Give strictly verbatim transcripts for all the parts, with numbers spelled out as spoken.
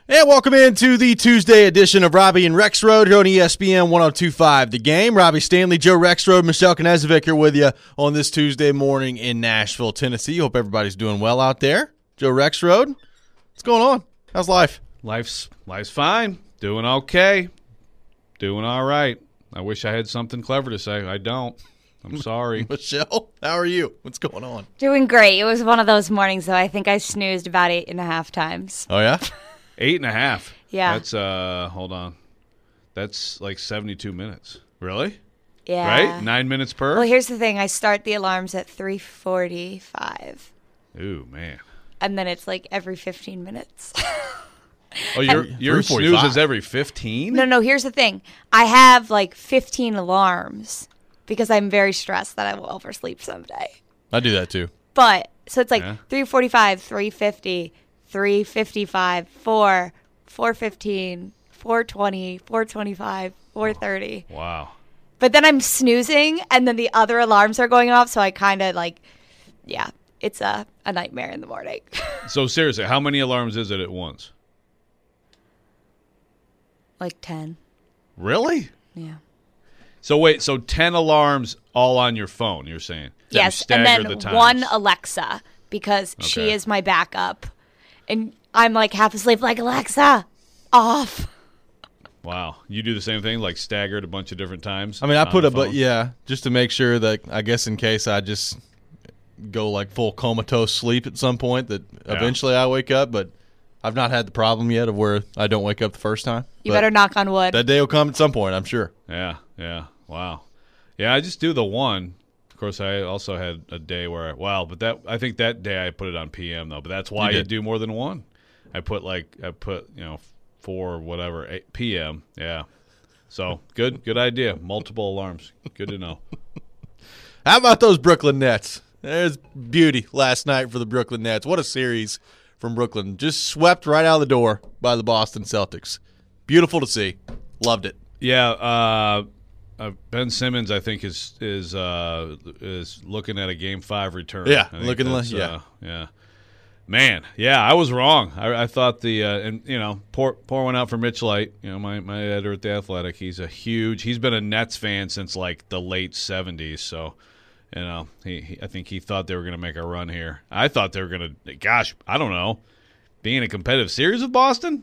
And welcome into the Tuesday edition of Robbie and Rexrode here on E S P N one oh two point five The Game. Robbie Stanley, Joe Rexrode, Michelle Knezovic here with you on this Tuesday morning in Nashville, Tennessee. Hope everybody's doing well out there. Joe Rexrode, what's going on? How's life? Life's life's fine. Doing okay. Doing all right. I wish I had something clever to say. I don't. I'm sorry. Michelle, how are you? What's going on? Doing great. It was one of those mornings, though. I think I snoozed about eight and a half times. Oh, yeah? Eight and a half. Yeah. That's, uh, hold on. That's like seventy-two minutes. Really? Yeah. Right? Nine minutes per? Well, here's the thing. I start the alarms at three forty-five. Ooh, man. And then it's like every fifteen minutes. Oh, your your snooze is every fifteen? No, no, here's the thing. I have like fifteen alarms because I'm very stressed that I will oversleep someday. I do that too. But, so it's like Yeah. three forty-five, three fifty, three fifty-five, four, four fifteen, four twenty, four twenty-five, four thirty. Wow. But then I'm snoozing, and then the other alarms are going off, so I kind of like, yeah, it's a, a nightmare in the morning. So seriously, how many alarms is it at once? Like ten. Really? Yeah. So wait, so ten alarms all on your phone, you're saying? That you Yes, and stagger then the times. one Alexa, because she Okay. is my backup. And I'm like half asleep, like, Alexa, off. Wow. You do the same thing, like staggered a bunch of different times? I mean, I on put the a, but phone? yeah, just to make sure that, I guess in case I just go like full comatose sleep at some point, that Yeah. eventually I wake up, but I've not had the problem yet of where I don't wake up the first time. You But better knock on wood. that day will come at some point, I'm sure. Yeah, yeah. Wow. Yeah, I just do the one. Of course, I also had a day where, I, wow, but that I think that day I put it on P M though. But that's why You you, did. do more than one. I put like I put you know four or whatever eight P M. Yeah. So good, good idea. Multiple alarms. Good to know. How about those Brooklyn Nets? There's beauty last night for the Brooklyn Nets. What a series from Brooklyn. Just swept right out of the door by the Boston Celtics. Beautiful to see. Loved it. Yeah. Uh, uh, Ben Simmons, I think is is uh, is looking at a Game Five return. Yeah, I think looking like- that's, yeah. uh, yeah. Man, yeah, I was wrong. I, I thought the uh, and you know pour pour one out for Mitch Light. You know my my editor at the Athletic. He's a huge. He's been a Nets fan since like the late seventies. So you know he, he I think he thought they were going to make a run here. I thought they were going to. Gosh, I don't know. Being a competitive series with Boston,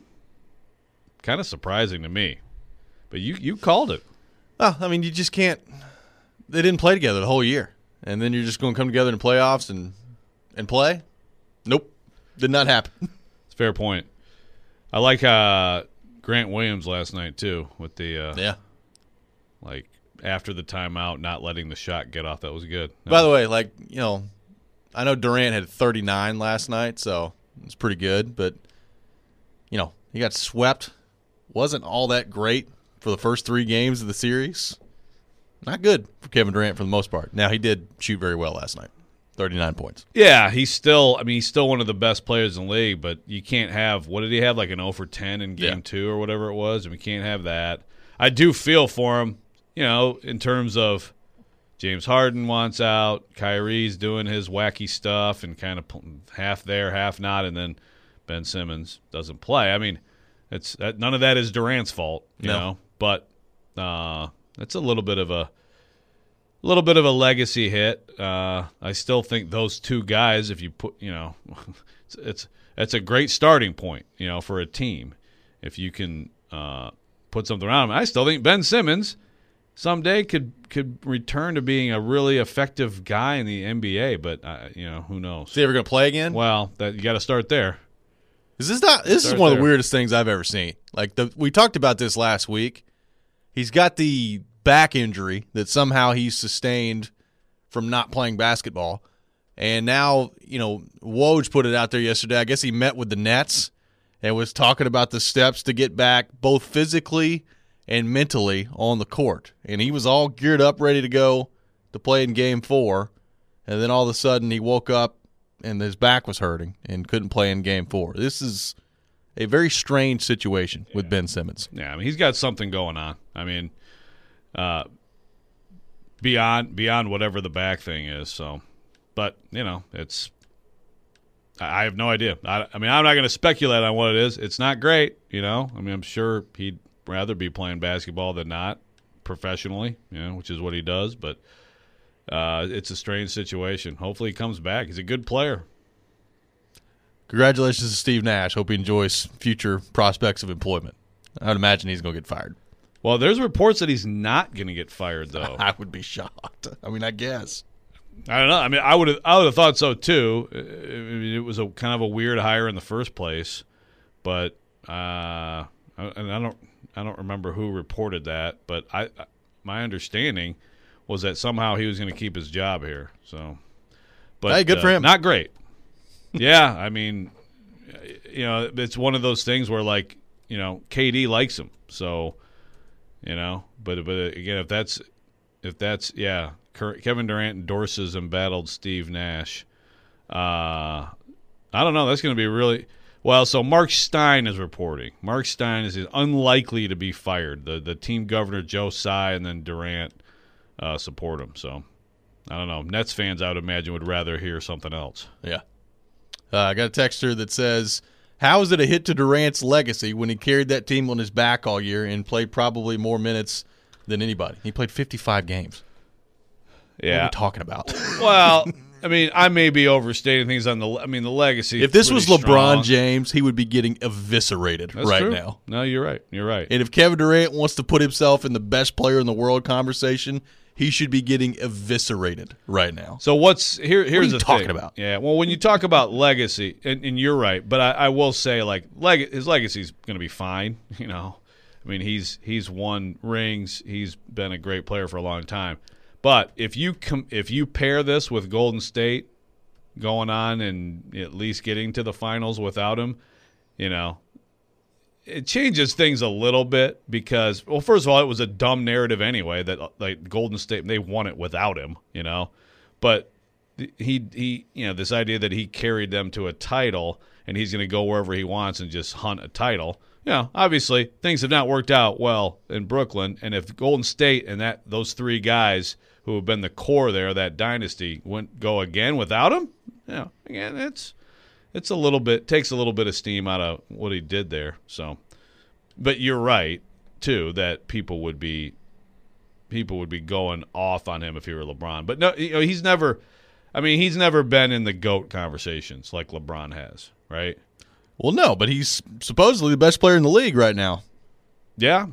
kind of surprising to me. But you you called it. Well, I mean, you just can't. They didn't play together the whole year, and then you're just going to come together in playoffs and and play. Nope, did not happen. It's a fair point. I like uh, Grant Williams last night too with the uh, Yeah. like after the timeout, not letting the shot get off. That was good. That By the was- way, like you know, I know Durant had thirty-nine last night, so it's pretty good. But you know, he got swept. Wasn't all that great for the first three games of the series. Not good for Kevin Durant for the most part. Now he did shoot very well last night. thirty-nine points. yeah, he's still. I mean, he's still one of the best players in the league. But you can't have. What did he have? Like an zero for ten in game Yeah. two or whatever it was. And we can't have that. I do feel for him. You know, in terms of James Harden wants out, Kyrie's doing his wacky stuff and kind of half there, half not, and then Ben Simmons doesn't play. I mean, it's that, none of that is Durant's fault, you No. know. But uh, it's a little bit of a little bit of a legacy hit. Uh, I still think those two guys, if you put, you know, it's it's, it's a great starting point, you know, for a team if you can uh, put something around him. I still think Ben Simmons someday could could return to being a really effective guy in the N B A, but uh, you know, who knows? Is he ever going to play again? Well, that you got to start there. Is this not? This is Start one of there. the weirdest things I've ever seen. Like the we talked about this last week. He's got the back injury that somehow he's sustained from not playing basketball, and now you know Woj put it out there yesterday. I guess he met with the Nets and was talking about the steps to get back both physically and mentally on the court, and he was all geared up, ready to go to play in Game Four, and then all of a sudden he woke up and his back was hurting and couldn't play in Game Four. This is a very strange situation with Ben Simmons. Yeah, I mean, he's got something going on. I mean, uh, beyond beyond whatever the back thing is. So, but you know, it's I, I have no idea. I, I mean, I'm not going to speculate on what it is. It's not great, you know. I mean, I'm sure he'd rather be playing basketball than not professionally, you know, which is what he does. But uh, it's a strange situation. Hopefully he comes back. He's a good player. Congratulations to Steve Nash. Hope he enjoys future prospects of employment. I would imagine he's going to get fired. Well, there's reports that he's not going to get fired, though. I would be shocked. I mean, I guess. I don't know. I mean, I would have, I would have thought so too. I mean, it was a kind of a weird hire in the first place, but uh, and I don't, I don't remember who reported that, but I, my understanding was that somehow he was going to keep his job here. So, but hey, good uh, for him. Not great. Yeah, I mean, you know, it's one of those things where, like, you know, K D likes him, so, you know, but but again, if that's if that's yeah, Kevin Durant endorses embattled Steve Nash. Uh, I don't know. That's going to be really well. So Mark Stein is reporting. Mark Stein is unlikely to be fired. The the team governor Joe Tsai and then Durant uh, support him. So I don't know. Nets fans, I would imagine, would rather hear something else. Yeah. Uh, I got a texter that says, how is it a hit to Durant's legacy when he carried that team on his back all year and played probably more minutes than anybody? He played fifty-five games. Yeah. What are we talking about? Well, I mean, I may be overstating things on the – I mean, the legacy. If this was LeBron strong. James, he would be getting eviscerated That's right true. now. No, you're right. You're right. And if Kevin Durant wants to put himself in the best player in the world conversation, he should be getting eviscerated right now. So what's here? Here's What are you the talking thing. about? Yeah. Well, when you talk about legacy, and, and you're right, but I, I will say, like, leg, his legacy's going to be fine. You know, I mean, he's he's won rings. He's been a great player for a long time. But if you com- if you pair this with Golden State going on and at least getting to the finals without him, you know, it changes things a little bit because, well, first of all, it was a dumb narrative anyway that like Golden State, they won it without him, you know. But he he you know, this idea that he carried them to a title and he's going to go wherever he wants and just hunt a title. You know, obviously things have not worked out well in Brooklyn, and if Golden State and that those three guys who have been the core there of that dynasty wouldn't go again without him, you know, again, it's it's a little bit takes a little bit of steam out of what he did there. So, but you're right too that people would be people would be going off on him if he were LeBron. But no, you know, he's never. I mean, he's never been in the GOAT conversations like LeBron has, right? Well, no, but he's supposedly the best player in the league right now. Yeah.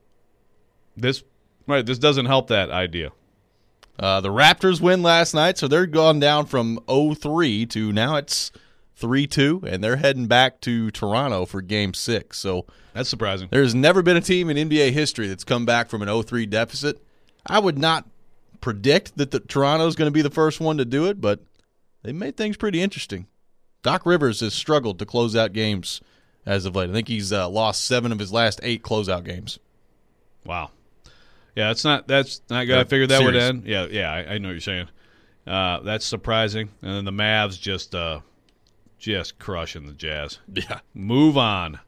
This right. This doesn't help that idea. Uh, the Raptors win last night, so they're gone down from oh three to now it's three two, and they're heading back to Toronto for Game six. So That's surprising. There's never been a team in N B A history that's come back from an oh three deficit. I would not predict that the Toronto's going to be the first one to do it, but they made things pretty interesting. Doc Rivers has struggled to close out games as of late. I think he's uh, lost seven of his last eight closeout games. Wow. Yeah, that's not that's not good. I figured that would end. Yeah, yeah, I, I know what you're saying. Uh, that's surprising. And then the Mavs just uh, just crushing the Jazz. Yeah. Move on.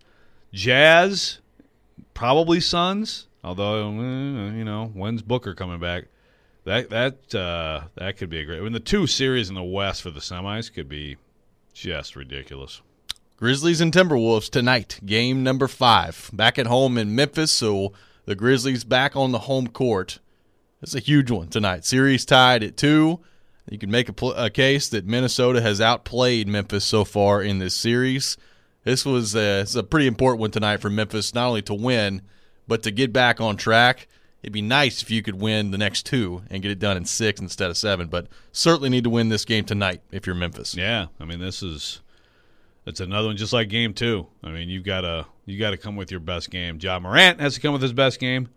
Jazz, probably Suns. Although, eh, you know, when's Booker coming back? That that uh, that could be a great. I mean, the two series in the West for the semis could be just ridiculous. Grizzlies and Timberwolves tonight, game number five. Back at home in Memphis, so the Grizzlies back on the home court. It's a huge one tonight. Series tied at two. You can make a, pl- a case that Minnesota has outplayed Memphis so far in this series. This was a, it's a pretty important one tonight for Memphis, not only to win, but to get back on track. It'd be nice if you could win the next two and get it done in six instead of seven, but certainly need to win this game tonight if you're Memphis. Yeah, I mean, this is it's another one just like game two. I mean, you gotta you gotta come with your best game. Ja Morant has to come with his best game.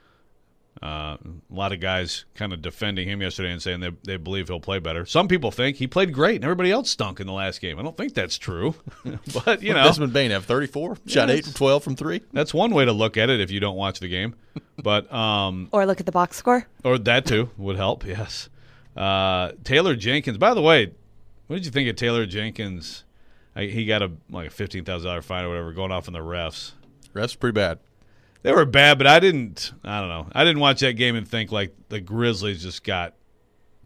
Uh, a lot of guys kind of defending him yesterday and saying they they believe he'll play better. Some people think he played great and everybody else stunk in the last game. I don't think that's true, but you What know, did Desmond Bane have thirty-four, shot Yeah, eight from twelve from three. that's one way to look at it if you don't watch the game. But um, Or look at the box score. or that too would help. Yes. Uh, Taylor Jenkins. By the way, what did you think of Taylor Jenkins? I, he got a like a fifteen thousand dollar fine or whatever going off on the refs. Refs pretty bad. They were bad, but I didn't. I don't know. I didn't watch that game and think like the Grizzlies just got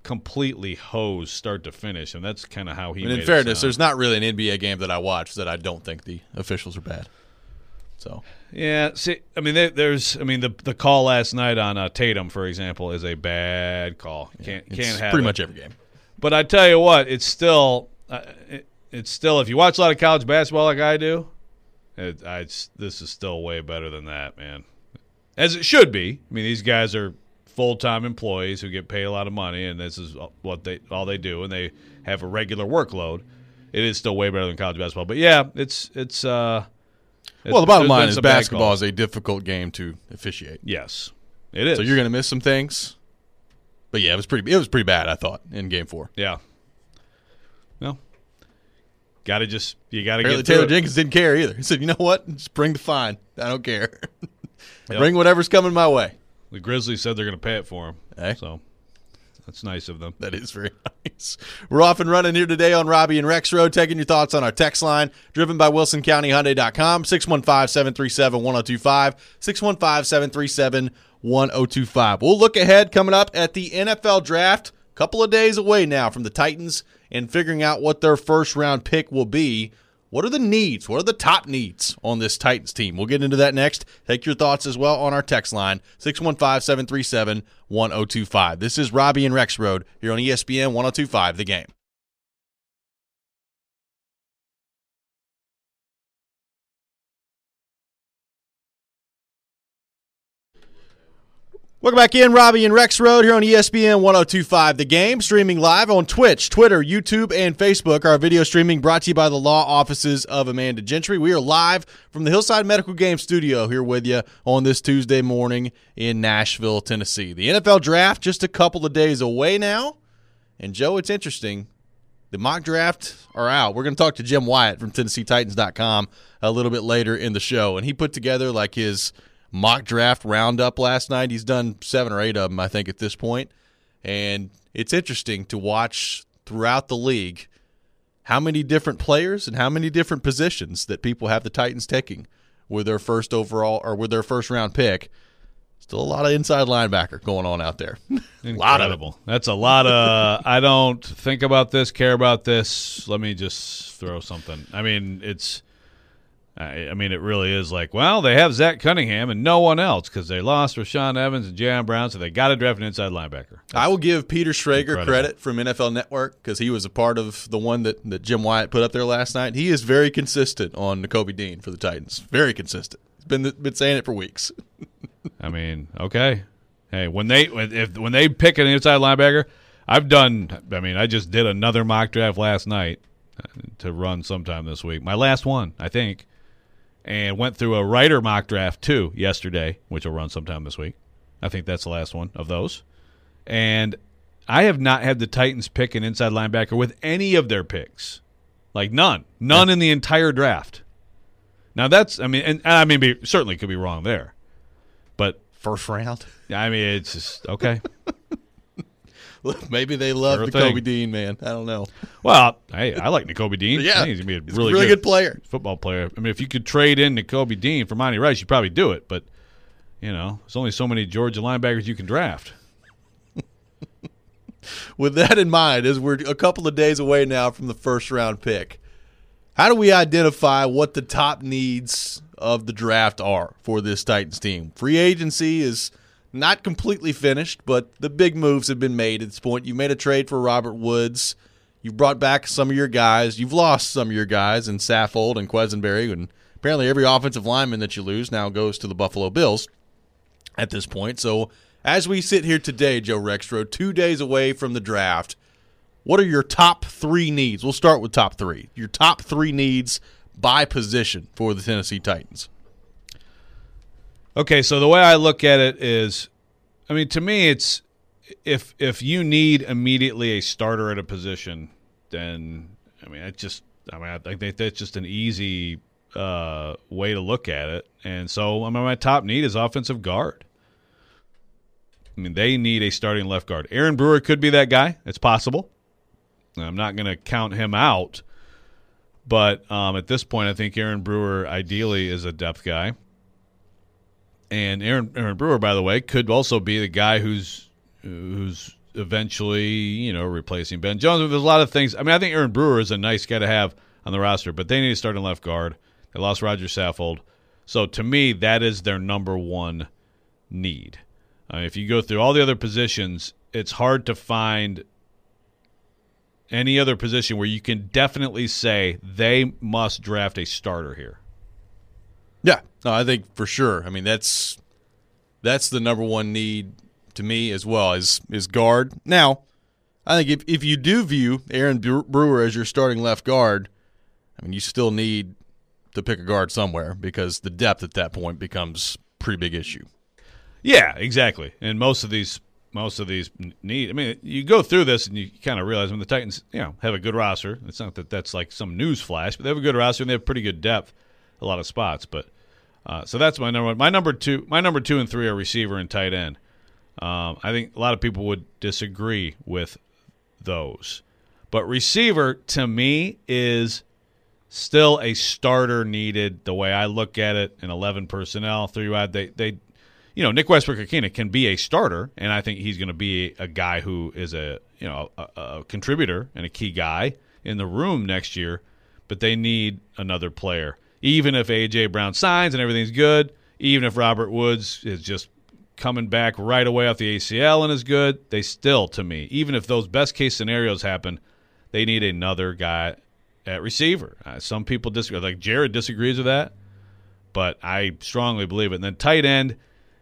completely hosed start to finish, and that's kind of how he. And in made fairness, it sound. there's not really an N B A game that I watch that I don't think the officials are bad. So yeah, see, I mean, there, there's, I mean, the the call last night on uh, Tatum, for example, is a bad call. Can't it's can't have pretty it. much every game. But I tell you what, it's still, uh, it, it's still. If you watch a lot of college basketball like I do, it, I, it's, this is still way better than that, man. As it should be. I mean, these guys are full-time employees who get paid a lot of money, and this is what they all they do, and they have a regular workload. It is still way better than college basketball. But yeah, it's it's. Uh, it's well, the bottom there's line been is some bad basketball calls. is a difficult game to officiate. Yes, it is. So you're going to miss some things. But yeah, it was pretty. It was pretty bad, I thought, in Game Four. Yeah. No. Got to just you got to Apparently get through Taylor it. Jenkins didn't care either. He said, "You know what? Just bring the fine. I don't care. Yep. Bring whatever's coming my way." The Grizzlies said they're going to pay it for him. Hey. So that's nice of them. That is very nice. We're off and running here today on Robbie and Rex Road, taking your thoughts on our text line, driven by Wilson County Hyundai dot com, six one five, seven three seven, one oh two five, six one five, seven three seven, one oh two five. We'll look ahead coming up at the N F L Draft, a couple of days away now from the Titans and figuring out what their first-round pick will be. What are the needs? What are the top needs on this Titans team? We'll get into that next. Take your thoughts as well on our text line, six one five, seven three seven, one oh two five. This is Robbie and Rex Road here on E S P N one oh two five, The Game. Welcome back in, Robbie and Rex Road here on E S P N one oh two five, The Game, streaming live on Twitch, Twitter, YouTube, and Facebook. Our video streaming brought to you by the law offices of Amanda Gentry. We are live from the Hillside Medical Game Studio here with you on this Tuesday morning in Nashville, Tennessee. The N F L Draft just a couple of days away now. And, Joe, it's interesting. The mock draft are out. We're going to talk to Jim Wyatt from Tennessee Titans dot com a little bit later in the show. And he put together like his mock draft roundup last night. He's done seven or eight of them, I think, at this point. And it's interesting to watch throughout the league how many different players and how many different positions that people have the Titans taking with their first overall or with their first round pick. Still a lot of inside linebacker going on out there. A lot of Incredible. That's a lot of I don't think about this, care about this. Let me just throw something. I mean, it's I, I mean, it really is like, well, they have Zach Cunningham and no one else because they lost Rashaan Evans and Jayon Brown, so they got to draft an inside linebacker. That's I will give Peter Schrager incredible. credit from N F L Network because he was a part of the one that, that Jim Wyatt put up there last night. He is very consistent on Nakobe Dean for the Titans. Very consistent. He's been been saying it for weeks. I mean, okay. Hey, when they when, if when they pick an inside linebacker, I've done. I mean, I just did another mock draft last night to run sometime this week. My last one, I think. And went through a writer mock draft, too, yesterday, which will run sometime this week. I think that's the last one of those. And I have not had the Titans pick an inside linebacker with any of their picks. Like, none. None yeah. in the entire draft. Now, that's, I mean, and, and I mean, be, certainly could be wrong there. But, First round? I mean, it's just, okay. Maybe they love Sure Nakobe thing. Dean, man. I don't know. Well, hey, I like Nakobe Dean. Yeah, I think he's going to be a he's really, a really good, good player. Football player. I mean, if you could trade in Nakobe Dean for Monty Rice, you'd probably do it. But, you know, there's only so many Georgia linebackers you can draft. With that in mind, as we're a couple of days away now from the first round pick, how do we identify what the top needs of the draft are for this Titans team? Free agency is not completely finished, but the big moves have been made at this point. You made a trade for Robert Woods. You've brought back some of your guys. You've lost some of your guys in Saffold and Quesenberry, and apparently every offensive lineman that you lose now goes to the Buffalo Bills at this point. So as we sit here today, Joe Rexroad, two days away from the draft, what are your top three needs? We'll start with top three. Your top three needs by position for the Tennessee Titans. Okay, so the way I look at it is, I mean, to me, it's if if you need immediately a starter at a position, then I mean, it's just I mean, I think that's just an easy uh, way to look at it. And so, I mean, my top need is offensive guard. I mean, they need a starting left guard. Aaron Brewer could be that guy. It's possible. I'm not going to count him out, but um, at this point, I think Aaron Brewer ideally is a depth guy. And Aaron Aaron Brewer, by the way, could also be the guy who's who's eventually, you know, replacing Ben Jones. There's a lot of things. I mean, I think Aaron Brewer is a nice guy to have on the roster, but they need to start in left guard. They lost Roger Saffold. So to me, that is their number one need. Uh, if you go through all the other positions, it's hard to find any other position where you can definitely say they must draft a starter here. Yeah, no, I think for sure. I mean, that's that's the number one need to me as well, is, is guard. Now, I think if, if you do view Aaron Brewer as your starting left guard, I mean, you still need to pick a guard somewhere because the depth at that point becomes a pretty big issue. Yeah, exactly. And most of these most of these need. I mean, you go through this and you kind of realize when the Titans, you know, have a good roster. It's not that that's like some news flash, but they have a good roster and they have pretty good depth, a lot of spots. But uh, so that's my number one. My number two, my number two and three are receiver and tight end. Um, I think a lot of people would disagree with those, but receiver to me is still a starter needed. The way I look at it, in eleven personnel, three wide, they they. You know, Nick Westbrook-Akina can be a starter, and I think he's going to be a guy who is a you know a, a contributor and a key guy in the room next year. But they need another player. Even if A J. Brown signs and everything's good, even if Robert Woods is just coming back right away off the A C L and is good, they still, to me, even if those best-case scenarios happen, they need another guy at receiver. Uh, some people disagree. Like Jared disagrees with that, but I strongly believe it. And then tight end,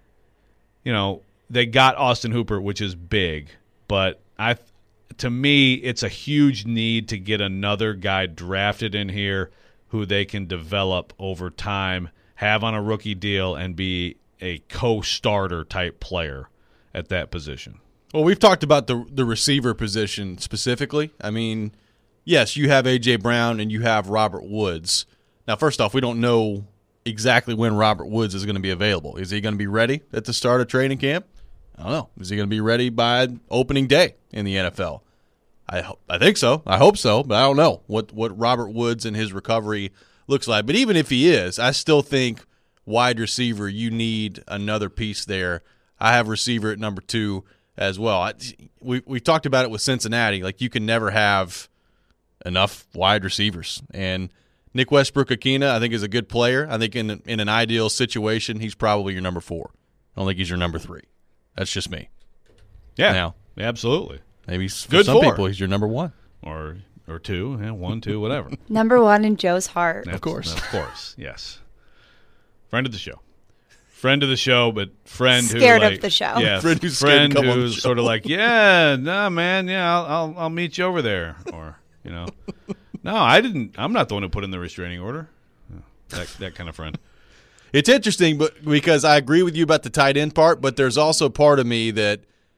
you know, they got Austin Hooper, which is big, but I, to me, it's a huge need to get another guy drafted in here who they can develop over time, have on a rookie deal, and be a co-starter type player at that position. Well, we've talked about the the receiver position specifically. I mean, yes, you have A J. Brown and you have Robert Woods. Now, first off, we don't know exactly when Robert Woods is going to be available. Is he going to be ready at the start of training camp? I don't know. Is he going to be ready by opening day in the N F L? I ho- I think so. I hope so, but I don't know what, what Robert Woods and his recovery looks like. But even if he is, I still think wide receiver, you need another piece there. I have receiver at number two as well. I, we we talked about it with Cincinnati. Like, you can never have enough wide receivers. And Nick Westbrook-Akina, I think, is a good player. I think in in an ideal situation, he's probably your number four. I don't think he's your number three. That's just me. Yeah, now, absolutely. Maybe for good some four. people, he's your number one. Or or two, yeah, one, two, whatever. Number one in Joe's heart. That's, of course. Of course, yes. Friend of the show. Friend of the show, but friend Scared who, of like, the show. Yeah, Friend who's scared friend to come on the who's show. sort of like, yeah, nah, man, yeah, I'll, I'll I'll meet you over there, or you know, no, I didn't. I'm not the one who put in the restraining order. That that kind of friend. It's interesting, but because I agree with you about the tight end part, but there's also part of me that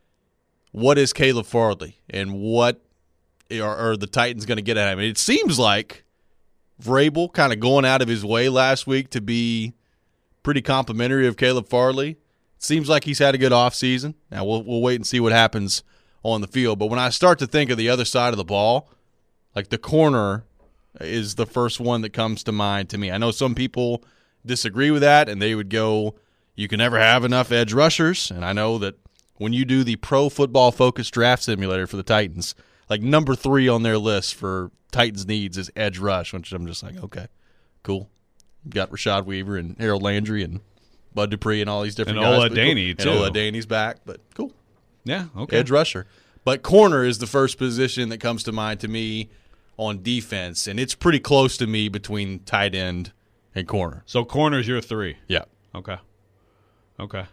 what is Caleb Farley and what are, are the Titans going to get at him? It seems like Vrabel kind of going out of his way last week to be pretty complimentary of Caleb Farley. It seems like he's had a good offseason. Now, we'll, we'll wait and see what happens on the field. But when I start to think of the other side of the ball, like the corner is the first one that comes to mind to me. I know some people disagree with that, and they would go, you can never have enough edge rushers. And I know that when you do the Pro Football Focus Draft Simulator for the Titans, like number three on their list for Titans needs is edge rush, which I'm just like, okay, cool. You've got Rashad Weaver and Harold Landry and Bud Dupree and all these different And guys. Ola but cool. Daney, And too. Ola Daney's back, but cool. Yeah, okay. Edge rusher. But corner is the first position that comes to mind to me on defense, and it's pretty close to me between tight end and corner. So corner's your three. Yeah. Okay. Okay.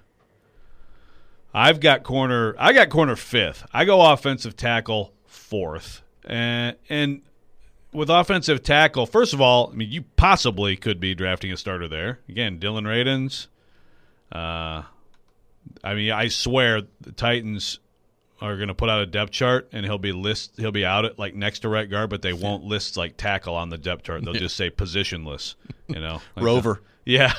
I've got corner. I got corner fifth. I go offensive tackle fourth, and and with offensive tackle, first of all, I mean, you possibly could be drafting a starter there. Again, Dylan Radins. Uh, I mean, I swear the Titans are going to put out a depth chart, and he'll be list. He'll be out at like next to right guard, but they won't list like tackle on the depth chart. They'll just say positionless. You know, like Rover. The, yeah,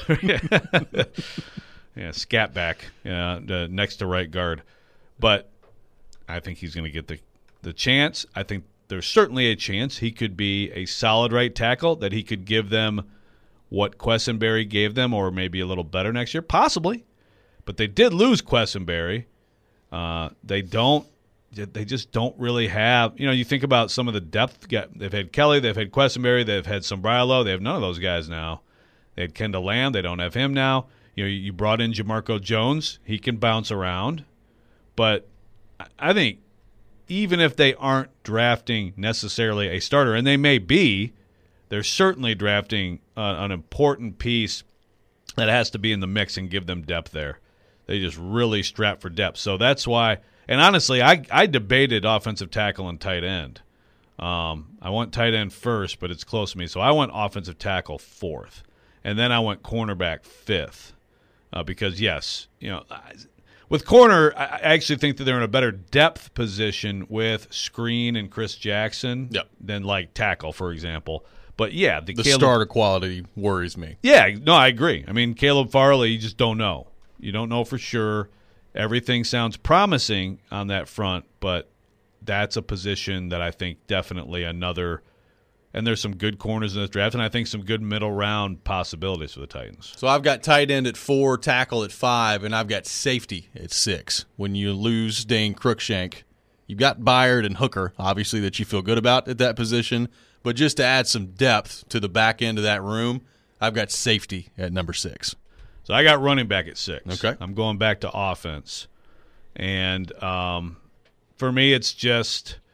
yeah, scat back. Yeah, the next to right guard. But I think he's going to get the the chance. I think there's certainly a chance he could be a solid right tackle, that he could give them what Quessenberry gave them, or maybe a little better next year, possibly. But they did lose Quessenberry. Uh, they don't they just don't really have. You know, you think about some of the depth. They've had Kelly, they've had Quessenberry, they've had Sombrero. They have none of those guys now. They had Kendall Lamb. They don't have him now. You know, you brought in Jamarco Jones. He can bounce around. But I think even if they aren't drafting necessarily a starter, and they may be, they're certainly drafting uh, an important piece that has to be in the mix and give them depth there. They just really strap for depth. So that's why – and honestly, I, I debated offensive tackle and tight end. Um, I went tight end first, but it's close to me. So I went offensive tackle fourth. And then I went cornerback fifth. Uh, because, yes, you know, with corner, I actually think that they're in a better depth position with Screen and Chris Jackson yep. than, like, tackle, for example. But, yeah. The, the Caleb, starter quality worries me. Yeah, no, I agree. I mean, Caleb Farley, you just don't know. You don't know for sure. Everything sounds promising on that front, but that's a position that I think definitely another – and there's some good corners in this draft, and I think some good middle round possibilities for the Titans. So I've got tight end at four, tackle at five, and I've got safety at six. When you lose Dane Cruikshank, you've got Byard and Hooker, obviously, that you feel good about at that position. But just to add some depth to the back end of that room, I've got safety at number six. So I got running back at six. Okay. I'm going back to offense. And um, for me, it's just –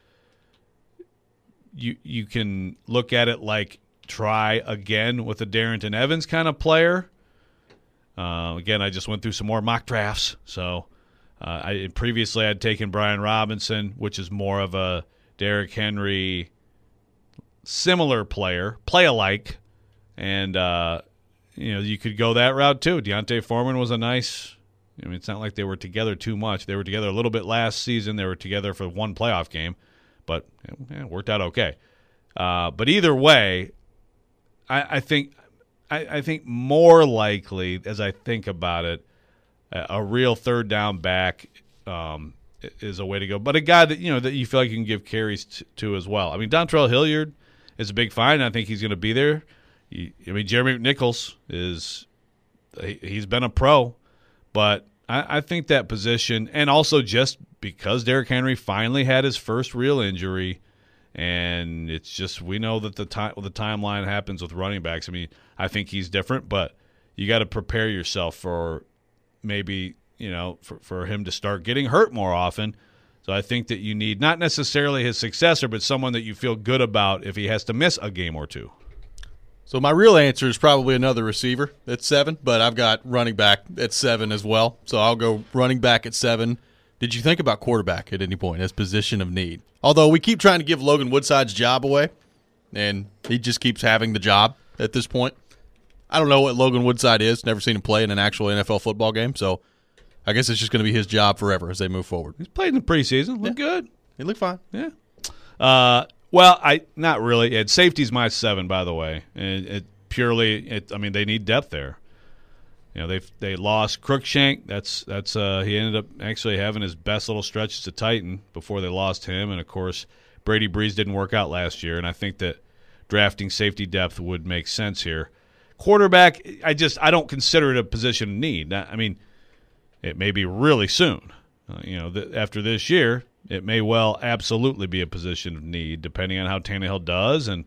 You you can look at it like try again with a Darrington Evans kind of player. Uh, again, I just went through some more mock drafts. So uh, I previously I'd taken Brian Robinson, which is more of a Derrick Henry similar player, play alike, and uh, you know you could go that route too. Deontay Foreman was a nice. I mean, it's not like they were together too much. They were together a little bit last season. They were together for one playoff game. But it worked out okay. Uh, but either way, I, I think I, I think more likely, as I think about it, a, a real third down back um, is a way to go. But a guy that you know that you feel like you can give carries to, to as well. I mean, Dontrell Hilliard is a big find. I think he's going to be there. He, I mean, Jeremy McNichols is he, he's been a pro, but I, I think that position, and also just because Derrick Henry finally had his first real injury, and it's just we know that the time the timeline happens with running backs. I mean, I think he's different, but you got to prepare yourself for maybe you know for, for him to start getting hurt more often. So I think that you need not necessarily his successor, but someone that you feel good about if he has to miss a game or two. So my real answer is probably another receiver at seven, but I've got running back at seven as well. So I'll go running back at seven. Did you think about quarterback at any point as position of need? Although we keep trying to give Logan Woodside's job away, and he just keeps having the job at this point. I don't know what Logan Woodside is. Never seen him play in an actual N F L football game, so I guess it's just going to be his job forever as they move forward. He's played in the preseason. Looked yeah. good. He looked fine. Yeah. Uh, well, I not really. It, safety's my seven, by the way. It, it purely, it, I mean, they need depth there. You know, they they lost Cruikshank. That's that's uh, he ended up actually having his best little stretch as a Titan before they lost him. And of course, Brady Breeze didn't work out last year. And I think that drafting safety depth would make sense here. Quarterback, I just I don't consider it a position of need. I mean, it may be really soon. Uh, you know, th- after this year, it may well absolutely be a position of need, depending on how Tannehill does and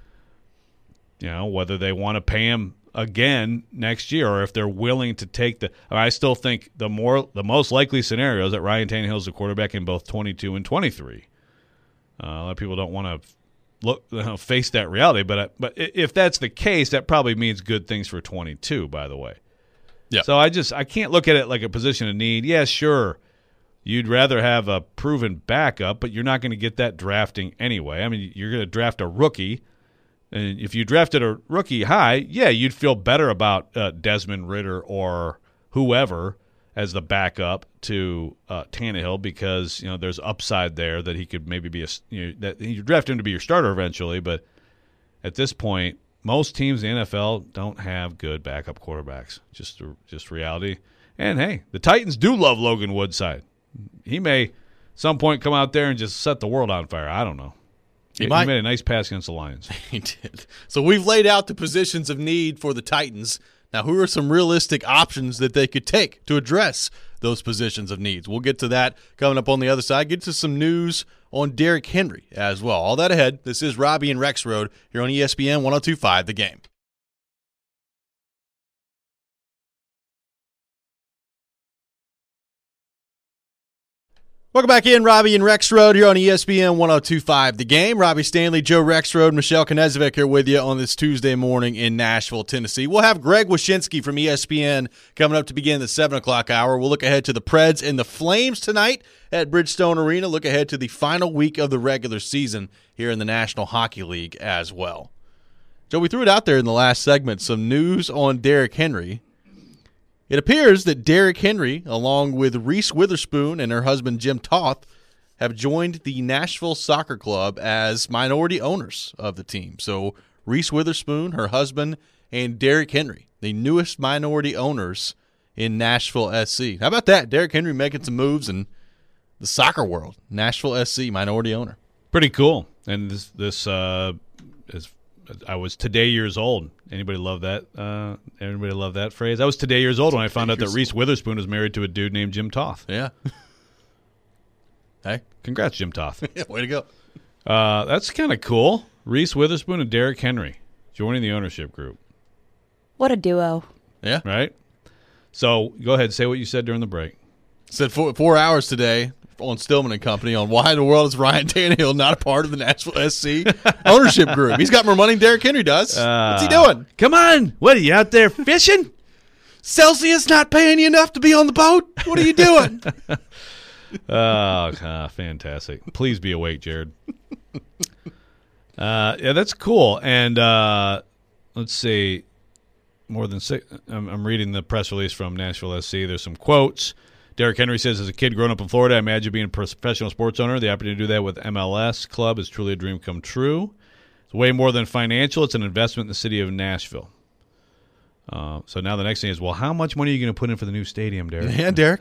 you know whether they want to pay him again next year, or if they're willing to take the. I, mean, I still think the more the most likely scenario is that Ryan Tannehill is a quarterback in both twenty-two and twenty-three. Uh, a lot of people don't want to look you know, face that reality, but I, but if that's the case, that probably means good things for twenty-two. By the way, yeah. So I just I can't look at it like a position of need. Yeah, sure, you'd rather have a proven backup, but you're not going to get that drafting anyway. I mean, you're going to draft a rookie. And if you drafted a rookie high, yeah, you'd feel better about uh, Desmond Ridder or whoever as the backup to uh, Tannehill because you know there's upside there that he could maybe be a you know, that you draft him to be your starter eventually. But at this point, most teams in the N F L don't have good backup quarterbacks. Just just reality. And hey, the Titans do love Logan Woodside. He may at some point come out there and just set the world on fire. I don't know. He, he, he made a nice pass against the Lions. He did. So we've laid out the positions of need for the Titans. Now, who are some realistic options that they could take to address those positions of needs? We'll get to that coming up on the other side. Get to some news on Derrick Henry as well. All that ahead. This is Robbie and Rexrode here on E S P N one oh two point five The Game. Welcome back in, Robbie and Rexrode here on E S P N one oh two point five The Game. Robbie Stanley, Joe Rexrode, Michelle Knezovic here with you on this Tuesday morning in Nashville, Tennessee. We'll have Greg Wyshynski from E S P N coming up to begin the seven o'clock hour. We'll look ahead to the Preds and the Flames tonight at Bridgestone Arena. Look ahead to the final week of the regular season here in the National Hockey League as well. Joe, we threw it out there in the last segment, some news on Derrick Henry. It appears that Derrick Henry, along with Reese Witherspoon and her husband Jim Toth, have joined the Nashville Soccer Club as minority owners of the team. So Reese Witherspoon, her husband, and Derrick Henry, the newest minority owners in Nashville S C. How about that? Derrick Henry making some moves in the soccer world. Nashville S C, minority owner. Pretty cool. And this, this uh, is, I was today years old. Anybody love that? Uh, anybody love that phrase? I was today years old when I found out that Reese Witherspoon was married to a dude named Jim Toth. Yeah. Hey, congrats, Jim Toth. Yeah, way to go. Uh, that's kind of cool. Reese Witherspoon and Derrick Henry joining the ownership group. What a duo. Yeah. Right? So go ahead, say what you said during the break. Said four, four hours today on Stillman and Company on why in the world is Ryan Tannehill not a part of the Nashville S C ownership group. He's got more money than Derrick Henry does. Uh, What's he doing? Come on. What, are you out there fishing? Celsius not paying you enough to be on the boat? What are you doing? Oh, ah, fantastic. Please be awake, Jared. Uh, yeah, that's cool. And uh, let's see. More than six. I'm, I'm reading the press release from Nashville S C. There's some quotes. Derrick Henry says, as a kid growing up in Florida, I imagine being a professional sports owner. The opportunity to do that with M L S Club is truly a dream come true. It's way more than financial. It's an investment in the city of Nashville. Uh, so now the next thing is, well, how much money are you going to put in for the new stadium, Derrick? Yeah, Derrick.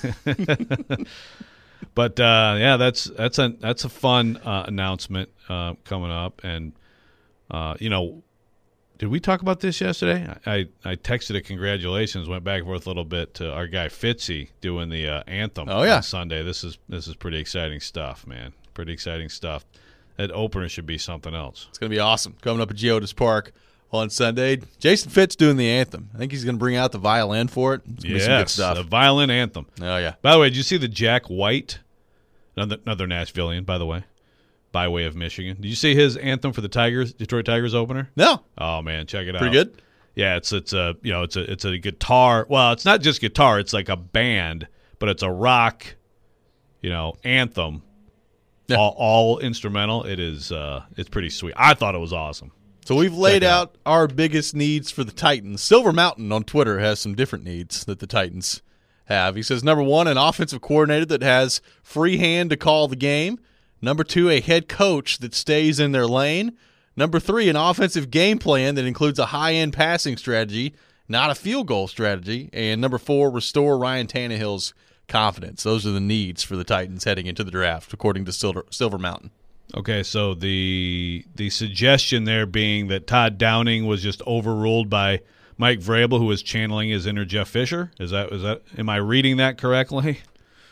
But, uh, yeah, that's that's a, that's a fun uh, announcement uh, coming up. And, uh, you know, did we talk about this yesterday? I, I texted a congratulations, went back and forth a little bit to our guy Fitzy doing the uh, anthem oh, yeah. on Sunday. This is this is pretty exciting stuff, man. Pretty exciting stuff. That opener should be something else. It's going to be awesome. Coming up at Geodis Park on Sunday. Jason Fitz doing the anthem. I think he's going to bring out the violin for it. It's going to yes, be some good stuff. The violin anthem. Oh, yeah. By the way, did you see the Jack White, another, another Nashvilleian, by the way, by way of Michigan? Did you see his anthem for the Tigers, Detroit Tigers opener? No. Oh man, check it out. Pretty good. Yeah, it's it's a you know it's a it's a guitar. Well, it's not just guitar. It's like a band, but it's a rock, you know, anthem. Yeah. All, all instrumental. It is. Uh, it's pretty sweet. I thought it was awesome. So we've laid out our biggest needs for the Titans. Silver Mountain on Twitter has some different needs that the Titans have. He says, number one, an offensive coordinator that has free hand to call the game. Number two, a head coach that stays in their lane. Number three, an offensive game plan that includes a high-end passing strategy, not a field goal strategy. And number four, restore Ryan Tannehill's confidence. Those are the needs for the Titans heading into the draft, according to Silver, Silver Mountain. Okay, so the the suggestion there being that Todd Downing was just overruled by Mike Vrabel, who was channeling his inner Jeff Fisher. Is that is that? Am I reading that correctly?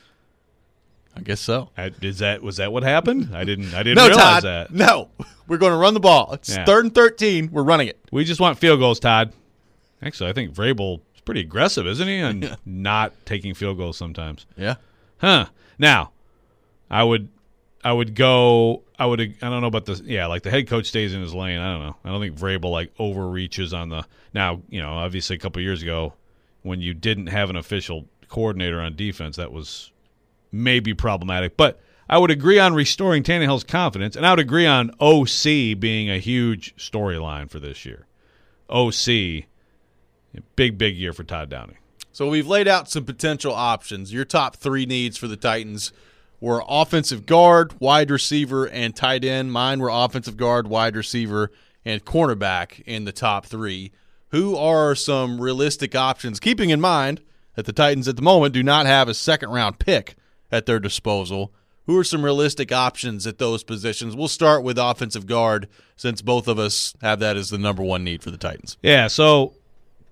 I guess so. I, is that was that what happened? I didn't. I didn't no, realize Todd, that. No, we're going to run the ball. It's Yeah. third and thirteen. We're running it. We just want field goals, Todd. Actually, I think Vrabel is pretty aggressive, isn't he? And Yeah. not taking field goals sometimes. Yeah. Huh. Now, I would, I would go. I would. I don't know about this. Yeah, like the head coach stays in his lane. I don't know. I don't think Vrabel like overreaches on the. Now, you know, obviously a couple years ago, when you didn't have an official coordinator on defense, that was maybe problematic. But I would agree on restoring Tannehill's confidence, and I would agree on O C being a huge storyline for this year. O C, big, big year for Todd Downing. So we've laid out some potential options. Your top three needs for the Titans were offensive guard, wide receiver, and tight end. Mine were offensive guard, wide receiver, and cornerback in the top three. Who are some realistic options, keeping in mind that the Titans at the moment do not have a second-round pick at their disposal? Who are some realistic options at those positions? We'll start with offensive guard, since both of us have that as the number one need for the Titans. Yeah, so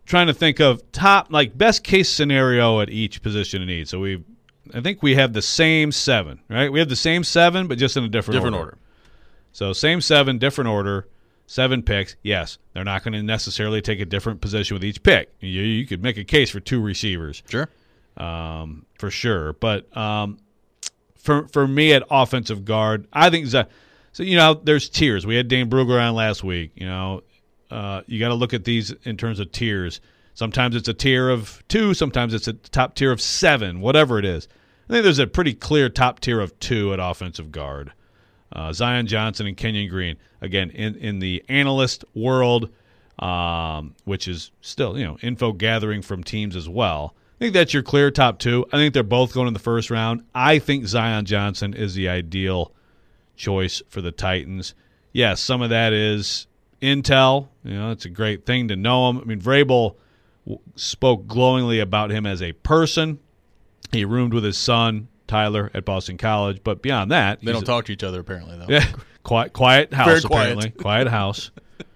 trying to think of top, like, best case scenario at each position in need. So we, I think we have the same seven, right? We have the same seven, but just in a different, Different order. order. So same seven, different order, seven picks. Yes, they're not going to necessarily take a different position with each pick. You, you could make a case for two receivers. Sure. Um, for sure. But um, for for me at offensive guard, I think Z- so. You know, there's tiers. We had Dane Brugler on last week. You know, uh, you got to look at these in terms of tiers. Sometimes it's a tier of two. Sometimes it's a top tier of seven. Whatever it is, I think there's a pretty clear top tier of two at offensive guard. Uh, Zion Johnson and Kenyon Green. Again, in in the analyst world, um, which is still, you know, info gathering from teams as well. I think that's your clear top two. I think they're both going in the first round. I think Zion Johnson is the ideal choice for the Titans. Yes, some of that is intel. You know, it's a great thing to know him. I mean, Vrabel w- spoke glowingly about him as a person. He roomed with his son, Tyler, at Boston College. But beyond that, They don't a, talk to each other, apparently, though. Yeah, quiet, quiet house, Very quiet. apparently. Quiet house.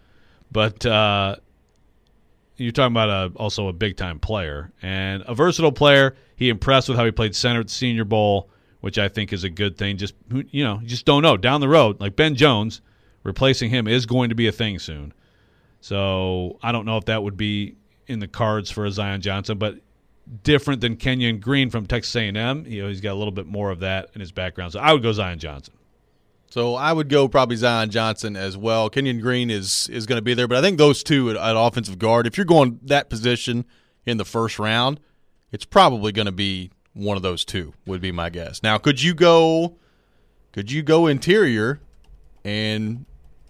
But uh, you're talking about a, also a big-time player and a versatile player. He impressed with how he played center at the Senior Bowl, which I think is a good thing. Just, you know, you just don't know. Down the road, like Ben Jones, replacing him is going to be a thing soon. So I don't know if that would be in the cards for a Zion Johnson, but different than Kenyon Green from Texas A and M. You know, he's got a little bit more of that in his background. So I would go Zion Johnson. So I would go probably Zion Johnson as well. Kenyon Green is is going to be there, but I think those two at, at offensive guard, if you're going that position in the first round, it's probably going to be one of those two would be my guess. Now, could you go could you go interior and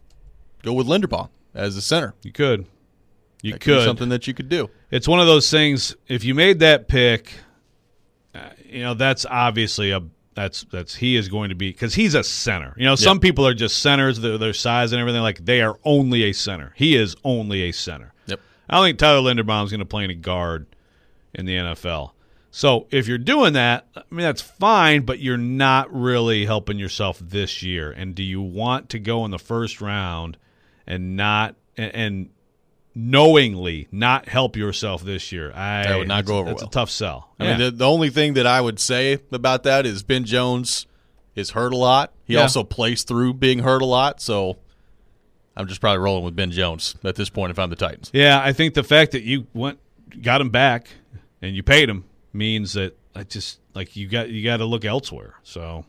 go with Linderbaum as the center? You could. You That could. be something that you could do. It's one of those things, if you made that pick, uh, you know, that's obviously a That's that's he is going to be, because he's a center. You know, some Yep. people are just centers, their, their size and everything, like they are only a center. He is only a center. Yep. I don't think Tyler Linderbaum is going to play any guard in the N F L. So if you're doing that, I mean, that's fine, but you're not really helping yourself this year. And do you want to go in the first round and not and, and knowingly not help yourself this year? I That would not go over That's well. a tough sell. I Yeah. mean, the, the only thing that I would say about that is Ben Jones is hurt a lot. He Yeah. also plays through being hurt a lot, so I'm just probably rolling with Ben Jones at this point if I'm the Titans. Yeah, I think the fact that you went got him back and you paid him means that I just like you got you got to look elsewhere. So,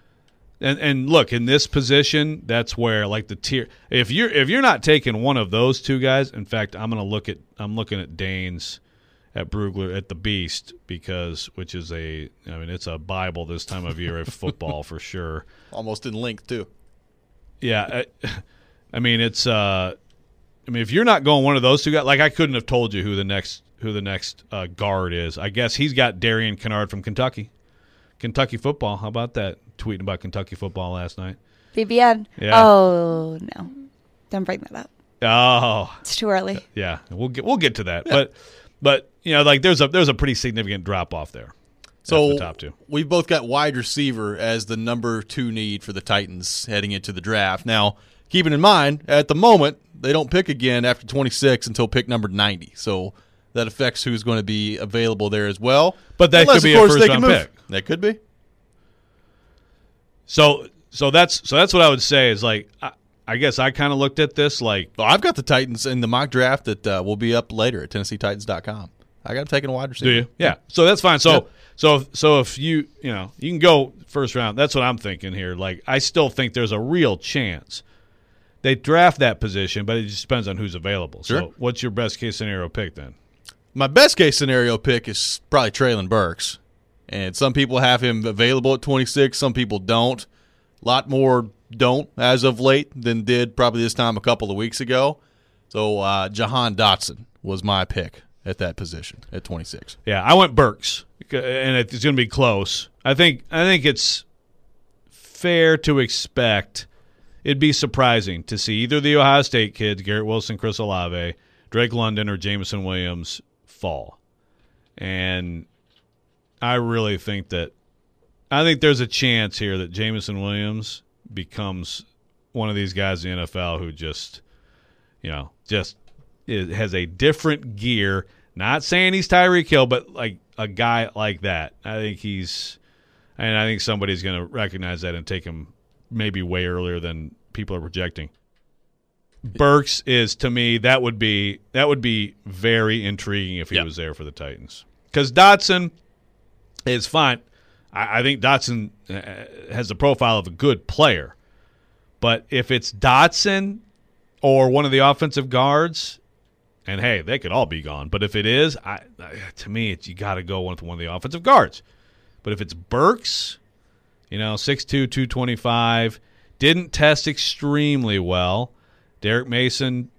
and and look, in this position, that's where like the tier. If you're if you're not taking one of those two guys, in fact, I'm gonna look at I'm looking at Dane's at Brugler at the Beast, because which is a I mean it's a Bible this time of year of football for sure. Almost in length, too. Yeah, I, I mean it's uh, I mean if you're not going one of those two guys, like I couldn't have told you who the next who the next uh, guard is. I guess he's got Darian Kennard from Kentucky. Kentucky football. How about that? Tweeting about Kentucky football last night. B B N. Yeah. Oh, no. Don't bring that up. Oh, It's too early. yeah. We'll get we'll get to that. But but you know, like there's a there's a pretty significant drop off there. So the top two. We've both got wide receiver as the number two need for the Titans heading into the draft. Now, keeping in mind, at the moment, they don't pick again after twenty-six until pick number ninety. So that affects who's going to be available there as well. But that Unless, could be of a course, first they can round move. pick. That could be. So so that's so that's what I would say is like I, I guess I kind of looked at this like Well, I've got the Titans in the mock draft that uh, will be up later at Tennessee Titans dot com. I got them taking a wide receiver. Do you? Yeah. So that's fine. So Yeah. so if, so if you you know you can go first round. That's what I'm thinking here. Like I still think there's a real chance they draft that position, but it just depends on who's available. Sure. So what's your best case scenario pick then? My best case scenario pick is probably Traylon Burks. And some people have him available at twenty-six. Some people don't. A lot more don't as of late than did probably this time a couple of weeks ago. So uh, Jahan Dotson was my pick at that position at twenty-six. Yeah, I went Burks, and it's going to be close. I think I think it's fair to expect it'd be surprising to see either the Ohio State kids, Garrett Wilson, Chris Olave, Drake London, or Jameson Williams fall. And I really think that I think there's a chance here that Jameson Williams becomes one of these guys in the N F L who just, you know, just is, has a different gear. Not saying he's Tyreek Hill, but like a guy like that. I think he's – and I think somebody's going to recognize that and take him maybe way earlier than people are projecting. Burks is, to me, that would be that would be very intriguing if he yep. was there for the Titans. Because Dotson is fine. I, I think Dotson uh, has the profile of a good player. But if it's Dotson or one of the offensive guards, and hey, they could all be gone. But if it is, I, I, to me, it's, you got to go with one of the offensive guards. But if it's Burks, you know, six two, two twenty-five, didn't test extremely well. Derek Mason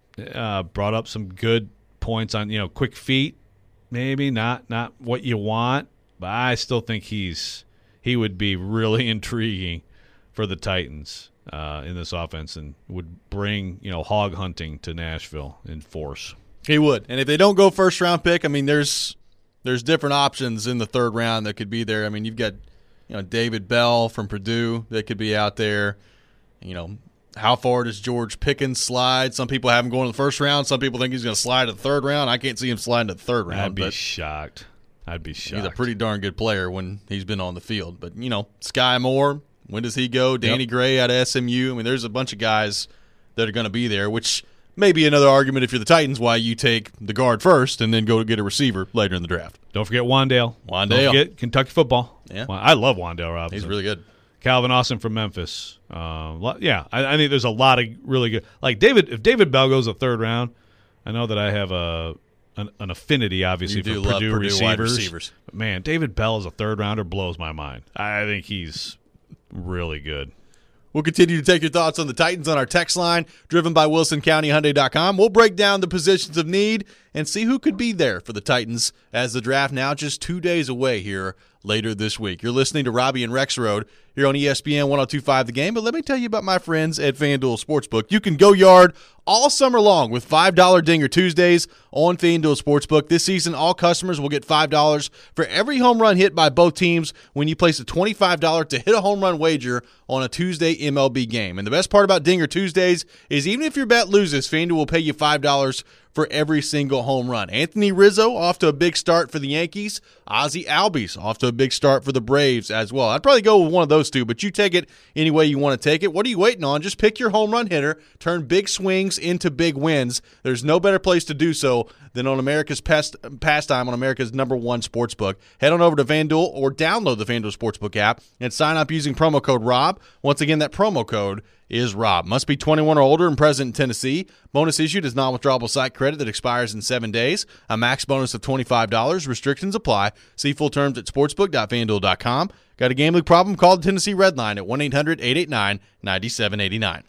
uh, brought up some good points on, you know, quick feet. Maybe not not what you want, but I still think he's he would be really intriguing for the Titans uh, in this offense and would bring, you know, hog hunting to Nashville in force. He would. And if they don't go first round pick, I mean, there's there's different options in the third round that could be there. I mean, you've got, you know, David Bell from Purdue that could be out there. You know, how far does George Pickens slide? Some people have him going in the first round. Some people think he's going to slide to the third round. I can't see him sliding to the third round. I'd be but shocked. I'd be shocked. He's a pretty darn good player when he's been on the field. But, you know, Sky Moore, when does he go? Danny yep. Gray out of S M U. I mean, there's a bunch of guys that are going to be there, which may be another argument if you're the Titans why you take the guard first and then go to get a receiver later in the draft. Don't forget Wandale. Wandale. Don't forget Kentucky football. Yeah. Well, I love Wandale Robinson. He's really good. Calvin Austin from Memphis. Uh, yeah, I, I think there's a lot of really good. Like David, if David Bell goes the third round, I know that I have a an, an affinity, obviously, You for do love Purdue, Purdue receivers. wide receivers. But man, David Bell as a third rounder blows my mind. I think he's really good. We'll continue to take your thoughts on the Titans on our text line, driven by Wilson County Hyundai dot com. We'll break down the positions of need and see who could be there for the Titans as the draft now just two days away here later this week. You're listening to Robbie and Rex Road here on E S P N one oh two point five The Game. But let me tell you about my friends at FanDuel Sportsbook. You can go yard all summer long with five dollar Dinger Tuesdays on FanDuel Sportsbook. This season, all customers will get five dollars for every home run hit by both teams when you place a twenty-five dollars to hit a home run wager on a Tuesday M L B game. And the best part about Dinger Tuesdays is even if your bet loses, FanDuel will pay you five dollars for every single home run. Anthony Rizzo off to a big start for the Yankees. Ozzie Albies off to a big start for the Braves as well. I'd probably go with one of those two, but you take it any way you want to take it. What are you waiting on? Just pick your home run hitter, turn big swings into big wins. There's no better place to do so than on America's past, pastime on America's number one sports book. Head on over to FanDuel or download the FanDuel Sportsbook app and sign up using promo code ROB. Once again, that promo code is ROB. Must be twenty-one or older and present in Tennessee. Bonus issued is non-withdrawable site credit that expires in seven days. A max bonus of twenty-five dollars. Restrictions apply. See full terms at sportsbook dot fan duel dot com. Got a gambling problem? Call the Tennessee Red Line at one eight hundred eight eight nine nine seven eight nine.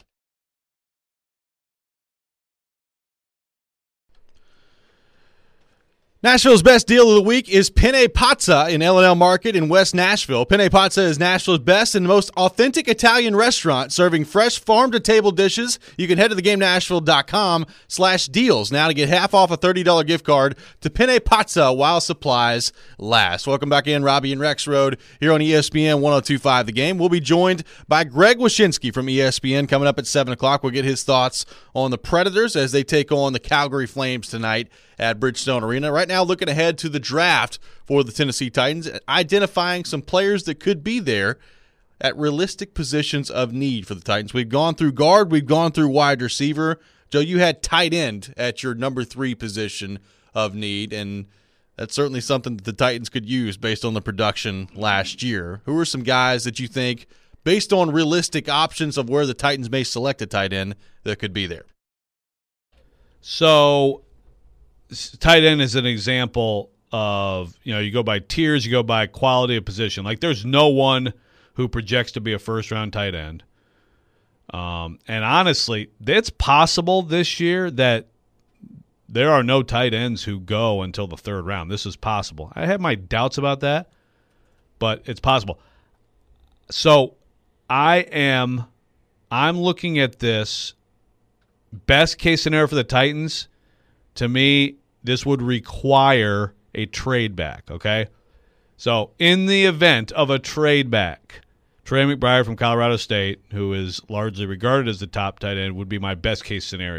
Nashville's best deal of the week is Penne Pazza in L and L Market in West Nashville. Penne Pazza is Nashville's best and most authentic Italian restaurant, serving fresh farm-to-table dishes. You can head to the game nashville dot com slash deals now to get half off a thirty dollars gift card to Penne Pazza while supplies last. Welcome back in, Robbie and Rex Road here on E S P N one oh two point five The Game. We'll be joined by Greg Wyshynski from E S P N coming up at seven o'clock. We'll get his thoughts on the Predators as they take on the Calgary Flames tonight at Bridgestone Arena. Right now, looking ahead to the draft for the Tennessee Titans, identifying some players that could be there at realistic positions of need for the Titans. We've gone through guard, we've gone through wide receiver. Joe, you had tight end at your number three position of need, and that's certainly something that the Titans could use based on the production last year. Who are some guys that you think, based on realistic options of where the Titans may select a tight end, that could be there? So tight end is an example of, you know, you go by tiers, you go by quality of position. Like, there's no one who projects to be a first-round tight end. Um, and honestly, it's possible this year that there are no tight ends who go until the third round. This is possible. I have my doubts about that, but it's possible. So I am I'm looking at this best case scenario for the Titans. To me, this would require a trade back, okay? So in the event of a trade back, Trey McBride from Colorado State, who is largely regarded as the top tight end, would be my best case scenario.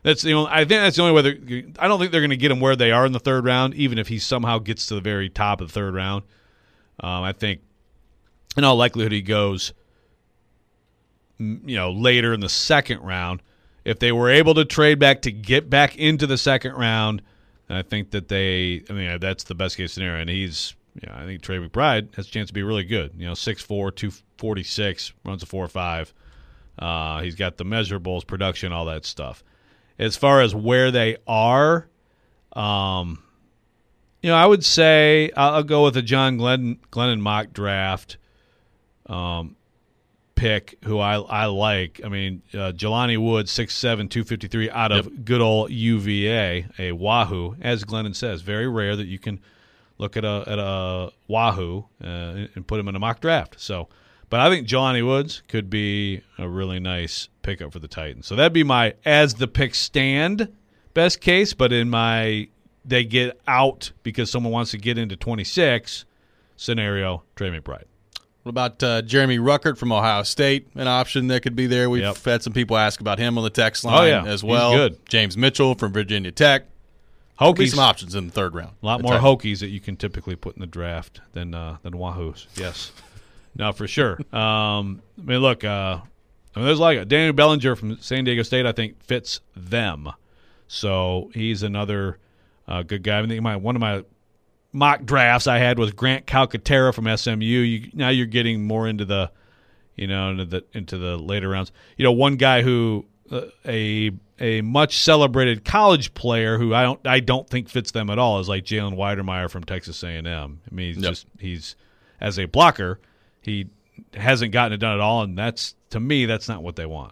That's the only, I think that's the only way. They're, I don't think they're going to get him where they are in the third round, even if he somehow gets to the very top of the third round. Um, I think in all likelihood he goes, you know, later in the second round. If they were able to trade back to get back into the second round, I think that they, I mean, that's the best case scenario. And he's, you know, I think Trey McBride has a chance to be really good. You know, six four, two forty-six, runs a four five. Uh, he's got the measurables, production, all that stuff. As far as where they are, um, you know, I would say I'll, I'll go with a John Glenn, Glennon mock draft um, pick who I I like. I mean, uh, Jelani Woods, six seven, two fifty-three, out of yep. good old U V A, a Wahoo. As Glennon says, very rare that you can look at a at a Wahoo uh, and put him in a mock draft. So, but I think Jelani Woods could be a really nice pickup for the Titans. So that'd be my, as the picks stand, best case. But in my they get out because someone wants to get into twenty-six scenario, Trey McBride. What about uh, Jeremy Ruckert from Ohio State? An option that could be there. We've yep. had some people ask about him on the text line oh, yeah. as well. He's good. James Mitchell from Virginia Tech. Hokies. Some options in the third round. A lot more Titans. Hokies that you can typically put in the draft than uh, than Wahoos. Yes. No, for sure. Um, I mean, look, uh, I mean, there's like Daniel Bellinger from San Diego State, I think, fits them. So he's another uh, good guy. I think my one of my mock drafts I had was Grant Calcaterra from S M U. You, now you're getting more into the, you know, into the into the later rounds. You know, one guy who uh, a a much celebrated college player who I don't I don't think fits them at all is like Jalen Weidermeyer from Texas A and M. I mean, he's yep. just he's as a blocker, he hasn't gotten it done at all, and that's to me that's not what they want.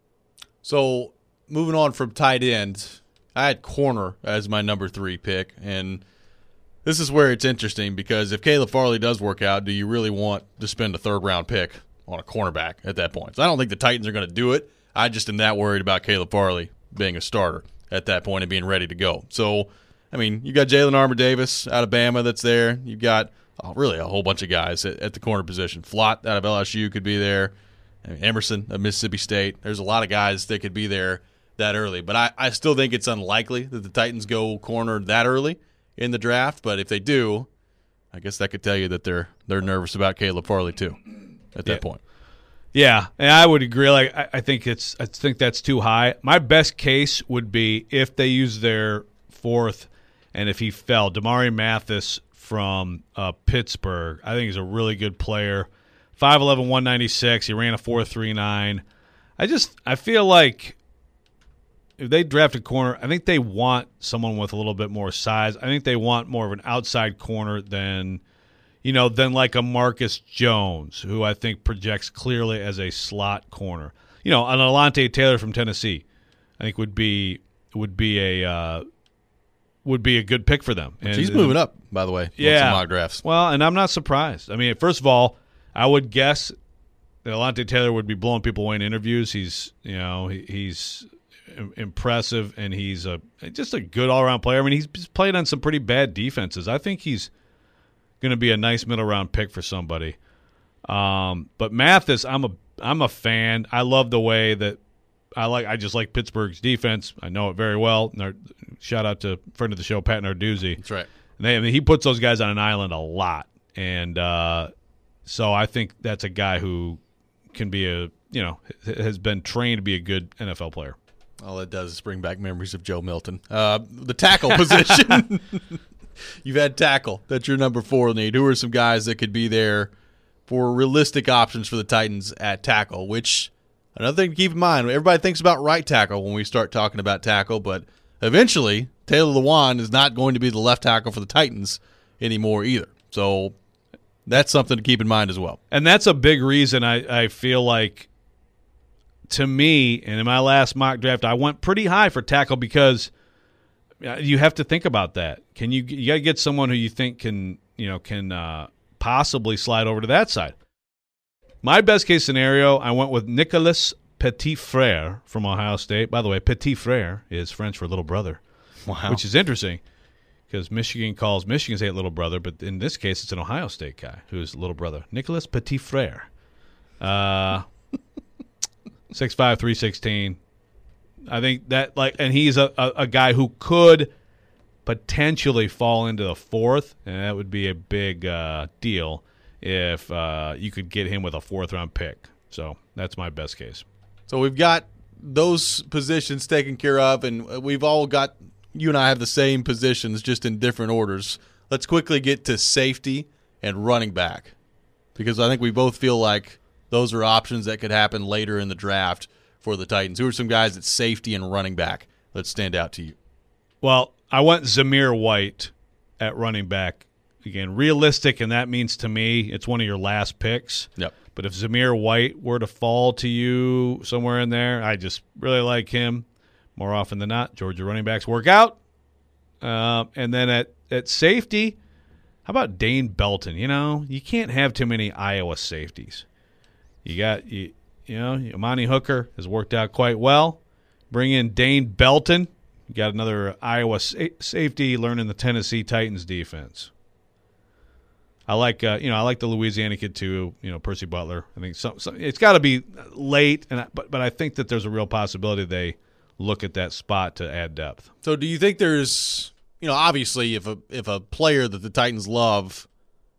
So moving on from tight end, I had corner as my number three pick, and this is where it's interesting because if Caleb Farley does work out, do you really want to spend a third-round pick on a cornerback at that point? So I don't think the Titans are going to do it. I just am that worried about Caleb Farley being a starter at that point and being ready to go. So, I mean, you got Jalen Armour-Davis out of Bama that's there. You've got oh, really a whole bunch of guys at, at the corner position. Flott out of L S U could be there. I mean, Emerson of Mississippi State. There's a lot of guys that could be there that early. But I, I still think it's unlikely that the Titans go corner that early in the draft, but if they do, I guess that could tell you that they're they're nervous about Caleb Farley too at that yeah. point. Yeah, and I would agree. Like I, I think it's I think that's too high. My best case would be if they use their fourth, and if he fell, Damari Mathis from uh, Pittsburgh. I think he's a really good player. five eleven, one ninety-six. He ran a four three nine. I just I feel like if they draft a corner, I think they want someone with a little bit more size. I think they want more of an outside corner than, you know, than like a Marcus Jones, who I think projects clearly as a slot corner. You know, an Alontae Taylor from Tennessee, I think would be would be a uh, would be a good pick for them. And he's moving up, by the way. Yeah, some mock drafts. Well, and I'm not surprised. I mean, first of all, I would guess that Alontae Taylor would be blowing people away in interviews. He's, you know, he, he's impressive, and he's a just a good all-around player. I mean, he's played on some pretty bad defenses. I think he's going to be a nice middle-round pick for somebody. Um, but Mathis, I'm a I'm a fan. I love the way that I like. I just like Pittsburgh's defense. I know it very well. Shout out to friend of the show, Pat Narduzzi. That's right. And they, I mean, he puts those guys on an island a lot, and uh, so I think that's a guy who can be a you know has been trained to be a good N F L player. All it does is bring back memories of Joe Milton. Uh, the tackle position. You've had tackle. That's your number four need. Who are some guys that could be there for realistic options for the Titans at tackle, which another thing to keep in mind, everybody thinks about right tackle when we start talking about tackle, but eventually Taylor Lewan is not going to be the left tackle for the Titans anymore either. So that's something to keep in mind as well. And that's a big reason I, I feel like, to me, and in my last mock draft, I went pretty high for tackle because you have to think about that. Can you you got to get someone who you think can you know can uh, possibly slide over to that side? My best case scenario, I went with Nicolas Petit-Frere from Ohio State. By the way, Petit-Frere is French for little brother, wow. which is interesting because Michigan calls Michigan State little brother, but in this case, it's an Ohio State guy who's little brother. Nicolas Petit-Frere. Uh six five, three sixteen, I think that like, and he's a, a, a guy who could potentially fall into the fourth, and that would be a big uh, deal if uh, you could get him with a fourth round pick. So that's my best case. So we've got those positions taken care of, and we've all got, you and I have the same positions, just in different orders. Let's quickly get to safety and running back, because I think we both feel like those are options that could happen later in the draft for the Titans. Who are some guys at safety and running back that stand out to you? Well, I went Zamir White at running back. Again, realistic, and that means to me it's one of your last picks. Yep. But if Zamir White were to fall to you somewhere in there, I just really like him. More often than not, Georgia running backs work out. Uh, and then at, at safety, how about Dane Belton? You know, you can't have too many Iowa safeties. You got, you, you know, Amani Hooker has worked out quite well. Bring in Dane Belton. You got another Iowa sa- safety learning the Tennessee Titans defense. I like, uh, you know, I like the Louisiana kid too. You know, Percy Butler. I think some, some, it's got to be late, and I, but but I think that there's a real possibility they look at that spot to add depth. So, do you think there's, you know, obviously, if a if a player that the Titans love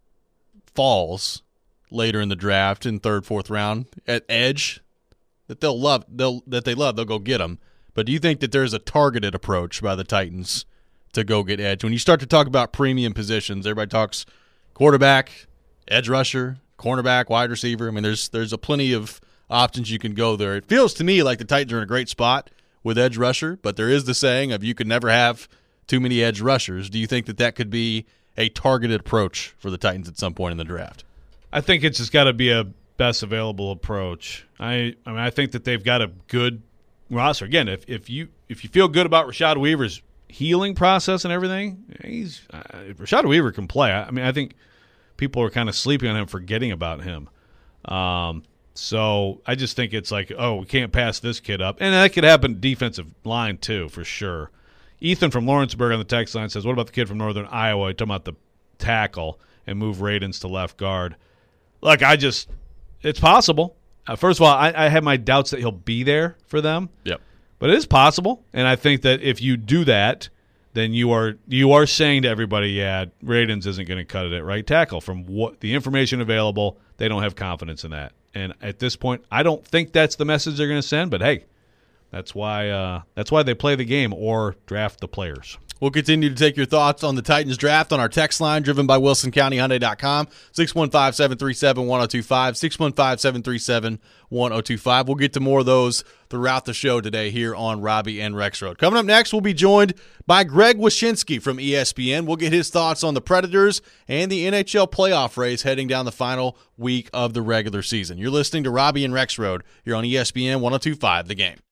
falls later in the draft in third, fourth round at edge, that they'll love, they'll that they love, they'll go get them. But do you think that there's a targeted approach by the Titans to go get edge? When you start to talk about premium positions, everybody talks quarterback, edge rusher, cornerback, wide receiver. I mean, there's there's a plenty of options you can go there. It feels to me like the Titans are in a great spot with edge rusher, but there is the saying of you can never have too many edge rushers. Do you think that that could be a targeted approach for the Titans at some point in the draft? I think it's just got to be a best available approach. I I mean, I think that they've got a good roster. Again, if if you if you feel good about Rashad Weaver's healing process and everything, he's uh, if Rashad Weaver can play. I, I mean, I think people are kind of sleeping on him, forgetting about him. Um, so I just think it's like, oh, we can't pass this kid up. And that could happen defensive line too, for sure. Ethan from Lawrenceburg on the text line says, what about the kid from Northern Iowa? Talking about the tackle and move Radins to left guard. Look, I just – it's possible. Uh, first of all, I, I have my doubts that he'll be there for them. Yep. But it is possible. And I think that if you do that – then you are you are saying to everybody, yeah, Radins isn't going to cut it at right tackle. From what the information available, they don't have confidence in that. And at this point, I don't think that's the message they're going to send. But hey, that's why uh, that's why they play the game or draft the players. We'll continue to take your thoughts on the Titans draft on our text line, driven by Wilson County Hyundai dot com, six one five, seven three seven, one zero two five, six one five, seven three seven, one zero two five. We'll get to more of those throughout the show today here on Robbie and Rex Road. Coming up next, we'll be joined by Greg Wyshynski from E S P N. We'll get his thoughts on the Predators and the N H L playoff race heading down the final week of the regular season. You're listening to Robbie and Rex Road here on E S P N one oh two point five The Game.